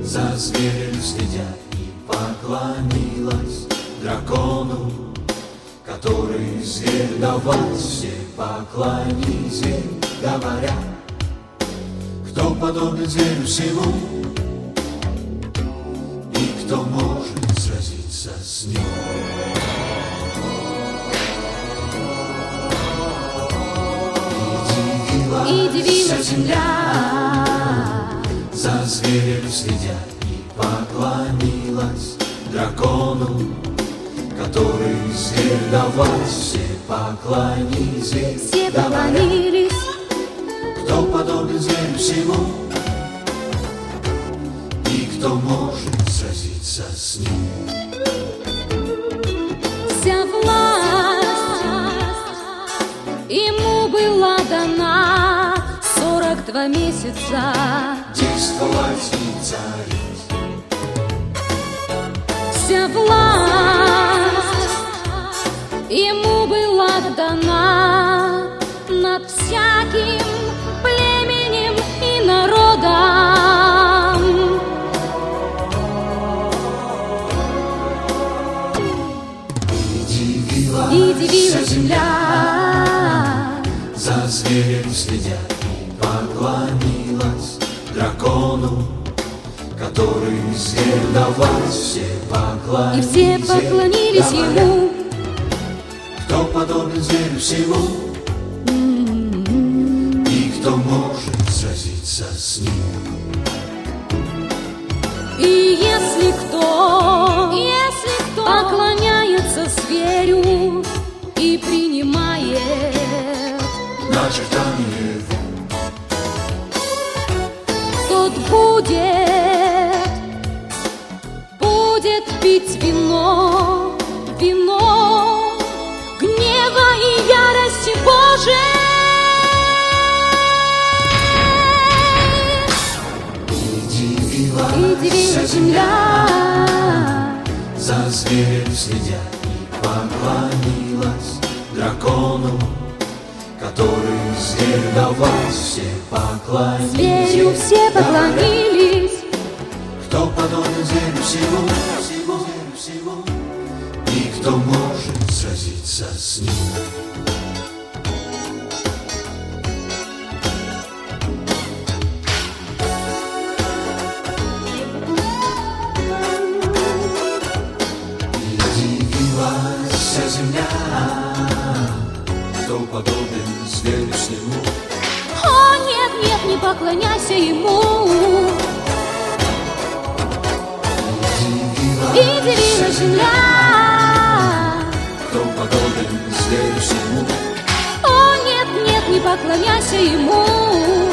За зверем следят и поклонилась дракону, который зверь давал. Все поклонились, зверь говоря, кто подобен зверю всему, и кто может сразиться с ним. И дивилась земля, за зверем следят и поклонилась дракону, который зверь давал. Все поклонились, все поклонились, кто подобен зверю всему, и кто может сразиться с ним. Вся власть ему была дана, 42 месяца действовать и царить. Вся власть ему была дана над всяким племенем и народом. И дивилась земля, за зверем следят и поклонилась дракону, который зверь давал. Все и все поклонились, поклонились ему, кто подобен зверю всему, и кто может сразиться с ним. И если кто поклоняется зверю и принимает начертание его, тот будет пить вино гнева и ярости Божией. И дивилась земля, за зверем следят и поклонилась дракону, который зверь давал. Все поклонились, зверю все поклонились, кто подобен зверю всему, и кто может сразиться с ним. Земля, кто подобен зверю всему. О, нет, нет, не поклоняйся ему. И дивилась земля, кто подобен зверю всему. о, нет, нет, не поклоняйся ему.